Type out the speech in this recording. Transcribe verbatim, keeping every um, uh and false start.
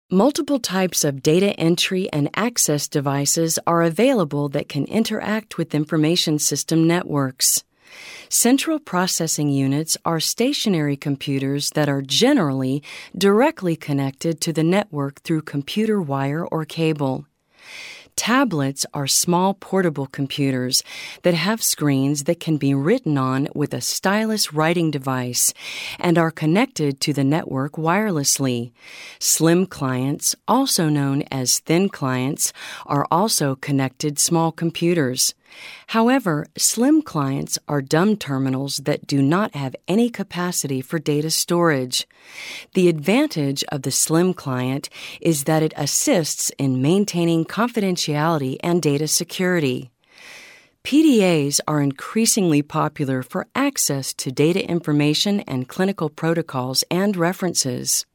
Multiple types of data entry and access devices are available that can interact with information system networks. Central processing units are stationary computers that are generally directly connected to the network through computer wire or cable. Tablets are small portable computers that have screens that can be written on with a stylus writing device and are connected to the network wirelessly. Slim clients, also known as thin clients, are also connected small computers. However, slim clients are dumb terminals that do not have any capacity for data storage. The advantage of the slim client is that it assists in maintaining confidentiality and data security. P D As are increasingly popular for access to data information and clinical protocols and references.